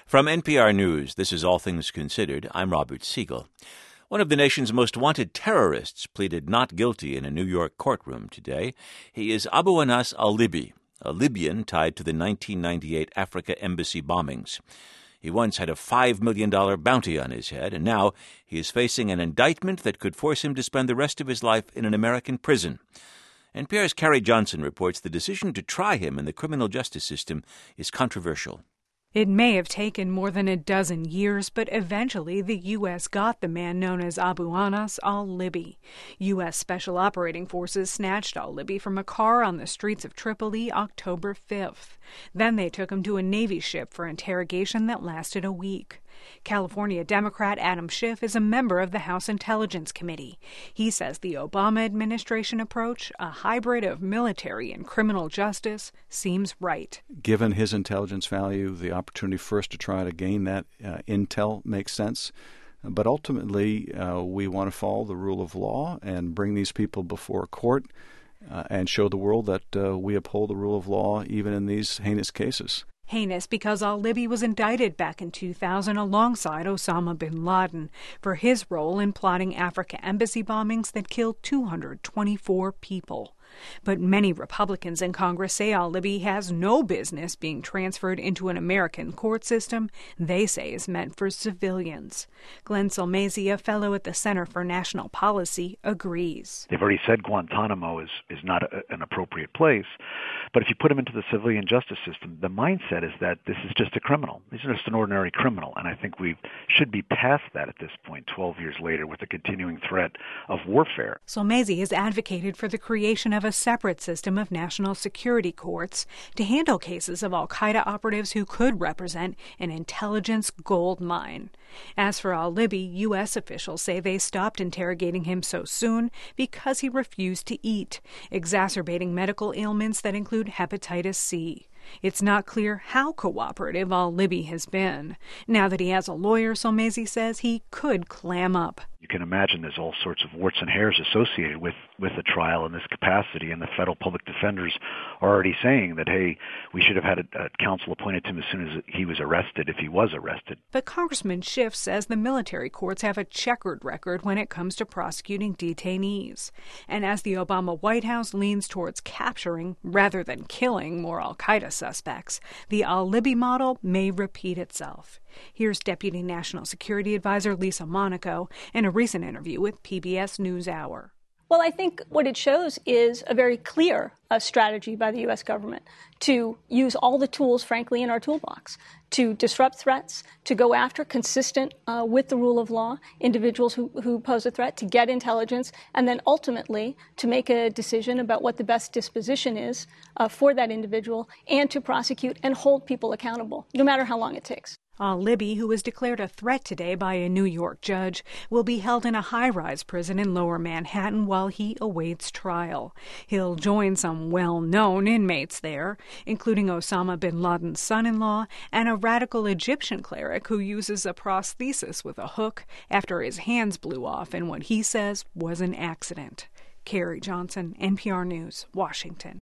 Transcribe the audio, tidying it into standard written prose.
From NPR News, this is All Things Considered. I'm Robert Siegel. One of the nation's most wanted terrorists pleaded not guilty in a New York courtroom today. He is Abu Anas al-Libi, a Libyan tied to the 1998 Africa Embassy bombings. He once had a $5 million bounty on his head, and now he is facing an indictment that could force him to spend the rest of his life in an American prison. NPR's Carrie Johnson reports the decision to try him in the criminal justice system is controversial. It may have taken more than a dozen years, but eventually the U.S. got the man known as Abu Anas al-Libi. U.S. Special Operating Forces snatched al-Libi from a car on the streets of Tripoli October 5th. Then they took him to a Navy ship for interrogation that lasted a week. California Democrat Adam Schiff is a member of the House Intelligence Committee. He says the Obama administration approach, a hybrid of military and criminal justice, seems right. Given his intelligence value, the opportunity for us to try to gain that intel makes sense. But ultimately, we want to follow the rule of law and bring these people before a court and show the world that we uphold the rule of law even in these heinous cases. Heinous because al-Libi was indicted back in 2000 alongside Osama bin Laden for his role in plotting Africa Embassy bombings that killed 224 people. But many Republicans in Congress say al-Libi has no business being transferred into an American court system they say is meant for civilians. Glenn Sulmazy, a fellow at the Center for National Policy, agrees. They've already said Guantanamo is not an appropriate place. But if you put him into the civilian justice system, the mindset is that this is just a criminal. He's just an ordinary criminal. And I think we should be past that at this point, 12 years later, with the continuing threat of warfare. Sulmazy has advocated for the creation of a separate system of national security courts to handle cases of al-Qaeda operatives who could represent an intelligence gold mine. As for al-Libi, U.S. officials say they stopped interrogating him so soon because he refused to eat, exacerbating medical ailments that include hepatitis C. It's not clear how cooperative al-Libi has been. Now that he has a lawyer, Sulmazy says he could clam up. You can imagine there's all sorts of warts and hairs associated with the trial in this capacity, and the federal public defenders are already saying that, hey, we should have had a counsel appointed to him as soon as he was arrested, if he was arrested. But Congressman Schiff says the military courts have a checkered record when it comes to prosecuting detainees. And as the Obama White House leans towards capturing, rather than killing, more al-Qaeda suspects, the al-Libi model may repeat itself. Here's Deputy National Security Advisor Lisa Monaco in a recent interview with PBS NewsHour. Well, I think what it shows is a very clear strategy by the U.S. government to use all the tools, frankly, in our toolbox to disrupt threats, to go after, consistent with the rule of law, individuals who pose a threat, to get intelligence, and then ultimately to make a decision about what the best disposition is for that individual, and to prosecute and hold people accountable, no matter how long it takes. Al-Libi, who was declared a threat today by a New York judge, will be held in a high-rise prison in Lower Manhattan while he awaits trial. He'll join some well-known inmates there, including Osama bin Laden's son-in-law and a radical Egyptian cleric who uses a prosthesis with a hook after his hands blew off in what he says was an accident. Carrie Johnson, NPR News, Washington.